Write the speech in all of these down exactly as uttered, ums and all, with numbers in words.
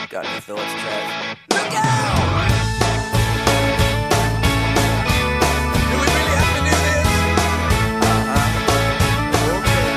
Got any thoughts, Trev? Look out! Do we really have to do this? Uh-huh.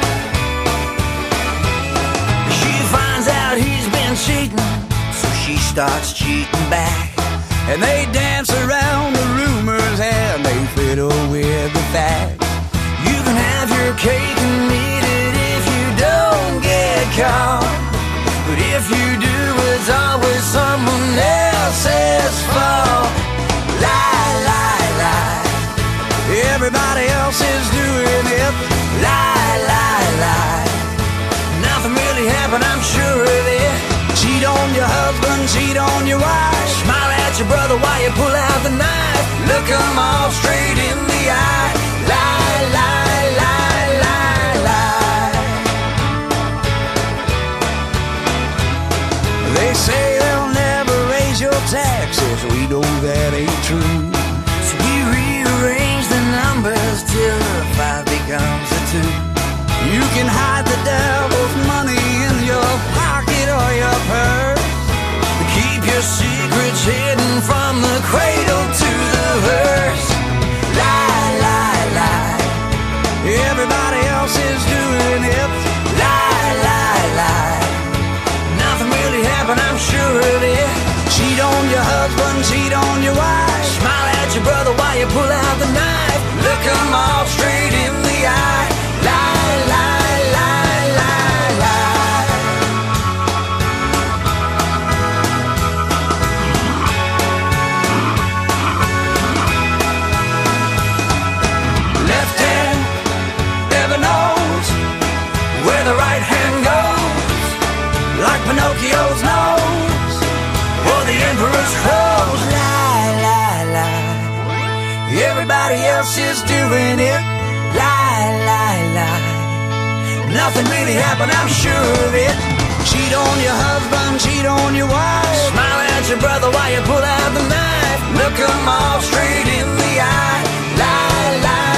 Okay. She finds out he's been cheating, so she starts cheating back. And they dance around the rumors and they fiddle with the facts. You can have your cake and eat it if you don't get caught. But if you do, it's always someone else's fault. Lie, lie, lie. Everybody else is doing it. Lie, lie, lie. Nothing really happened, I'm sure of it. Cheat on your husband, cheat on your wife. Smile at your brother while you pull out the knife. Look 'em all straight in the eye. Lie, lie, lie, lie, lie. They say they'll never raise your taxes. We know that ain't true. So we rearrange the numbers till the five becomes a two. You can hide the devil's money in your pocket or your purse. Keep your secrets hidden from the cradle to the hearse. Lie, lie, lie. Everybody else is doing it. Lie, lie, lie. Nothing really happened, I'm sure of it. Cheat on your husband, cheat on your wife. Smile at your brother while you pull out the knife. Look 'em all straight in the eye. Lie, lie, lie, lie, lie. Left hand never knows where the right hand goes. Like Pinocchio's nose or the emperor's clothes. Lie, lie, lie. Everybody else is doing it. Lie, lie, lie. Nothing really happened, I'm sure of it. Cheat on your husband, cheat on your wife. Smile at your brother while you pull out the knife. Look 'em all straight in the eye. Lie, lie.